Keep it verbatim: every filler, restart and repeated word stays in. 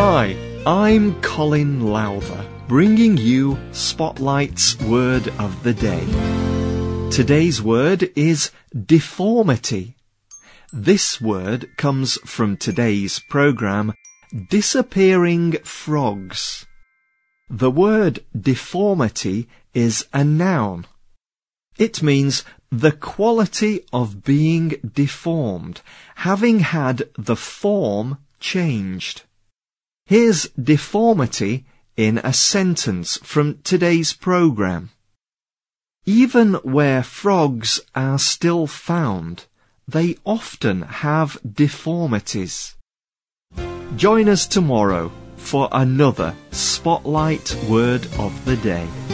Hi, I'm Colin Lowther, bringing you Spotlight's Word of the Day. Today's word is deformity. This word comes from today's programme, Disappearing Frogs. The word deformity is a noun. It means the quality of being deformed, having had the form changed. Here's deformity in a sentence from today's programme. Even where frogs are still found, they often have deformities. Join us tomorrow for another Spotlight Word of the Day.